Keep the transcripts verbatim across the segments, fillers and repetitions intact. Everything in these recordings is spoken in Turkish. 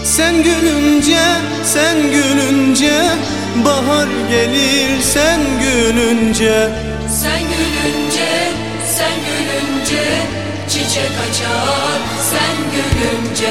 Sen gülünce, sen gülünce bahar gelir sen gülünce. Sen gülünce, sen gülünce çiçek açar sen gülünce.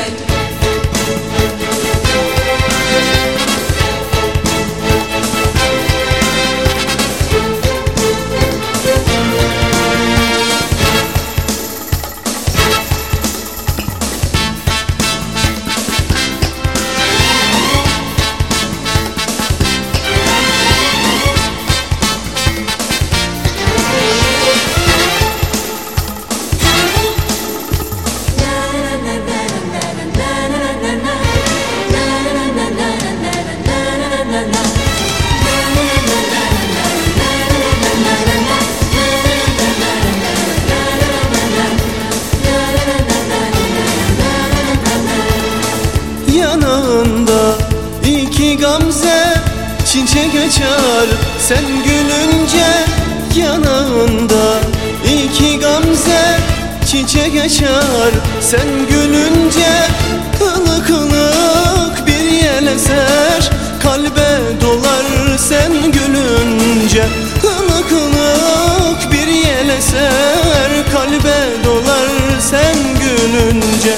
Yanağında iki gamze çiçek açar sen gülünce. Yanağında iki gamze çiçek açar sen gülünce. Ilık ılık bir yel eser kalbe dolar sen gülünce. Ilık ılık bir yel eser kalbe dolar sen gülünce.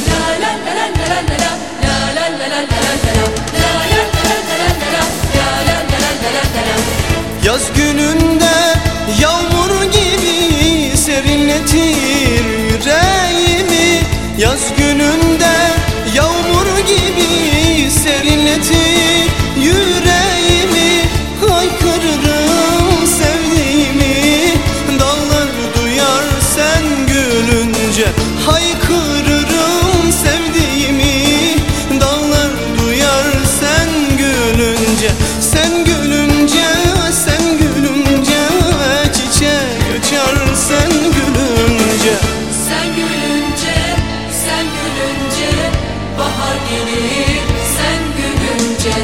Yaz gününde yağmur gibi serinletir yüreğimi. Yaz gününde yağmur gibi serinletir yüreğimi. Haykırırım sevdiğimi, dağlar duyar sen gülünce. Haykırırım sevdiğimi, dağlar duyar sen gülünce. Sen gülünce, sen gülünce çiçek açar sen gülünce. Sen gülünce, sen gülünce bahar gelir sen gülünce.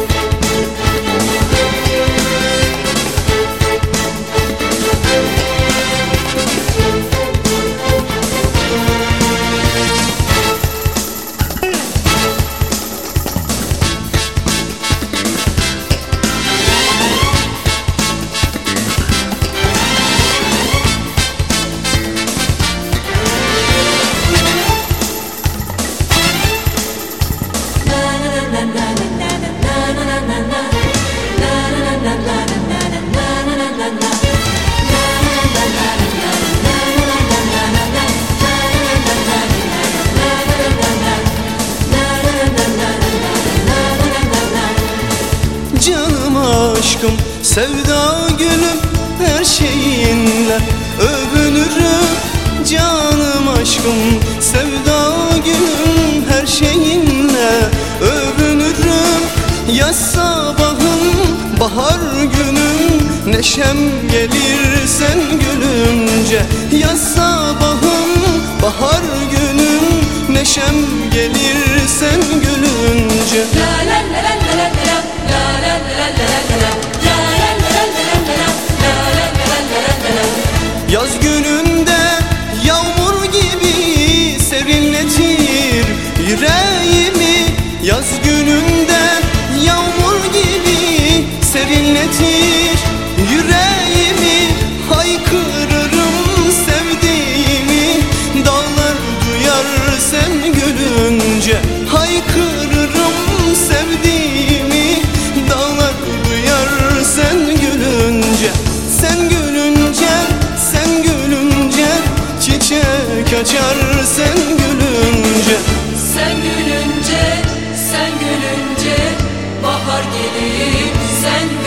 Canım aşkım, sevda gülüm, her şeyinle övünürüm. Canım aşkım, sevda gülüm, her şeyinle övünürüm. Yaz sabahım, bahar günüm, neşem gelir sen gülünce. Yaz sabahım, bahar günüm, neşem gelir sen gülünce. La la la la la la la. Yaz gününde yağmur gibi serinletir yüreğimi. Yaz gününde yağmur gibi serinletir yüreğimi. Haykırırım sevdiğimi, dağlar duyar sen gülünce. Haykırırım sevdiğimi, dağlar duyar sen gülünce. Sen gülünce, sen gülünce çiçek açar sen gülünce. Sen gülünce, sen gülünce bahar gelir sen